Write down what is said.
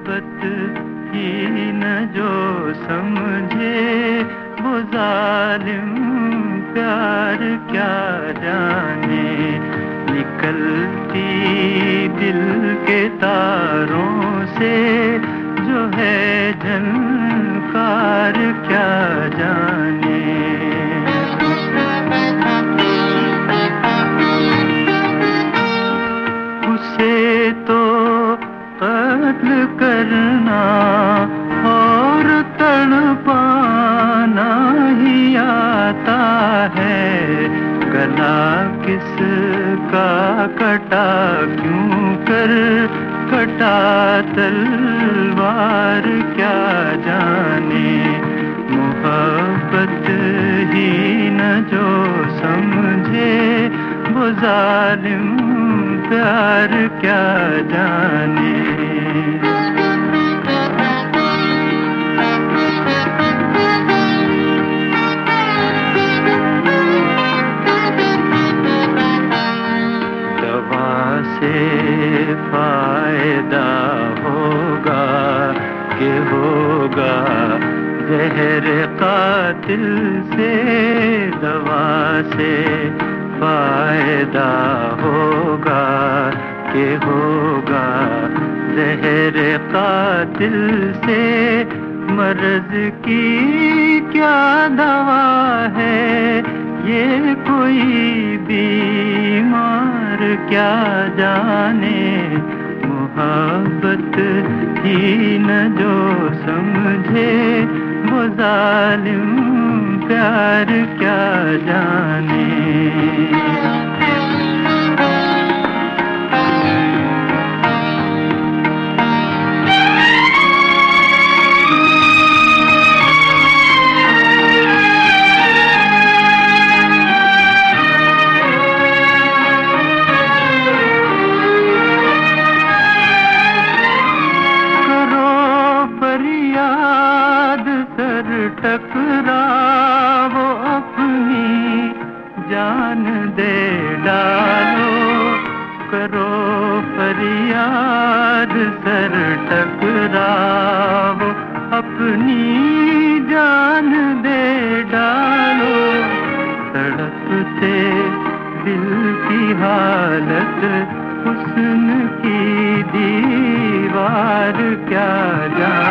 मोहब्बत ही न जो समझे वो जालिम प्यार क्या जाने। निकलती दिल के तारों से जो है झनकार क्या जाने। उसे तो कत्ल करना और तड़पाना ही आता है। गला किसका कटा क्यों कर कटा तलवार क्या जाने। मोहब्बत ही न जो समझे वो जालिम प्यार क्या जाने। दवा से फायदा होगा कि होगा जहर कातिल से। दवा से फायदा होगा कि होगा जहर कातिल से। मर्ज की क्या दवा है ये कोई बीमार क्या जाने। मोहब्बत ही न जो समझे वो जालिम प्यार क्या जाने। सर टकराओ अपनी जान दे डालो। करो फरियाद सर टकराओ अपनी जान दे डालो। तड़पते दिल की हालत हुस्न की दीवार क्या जाने।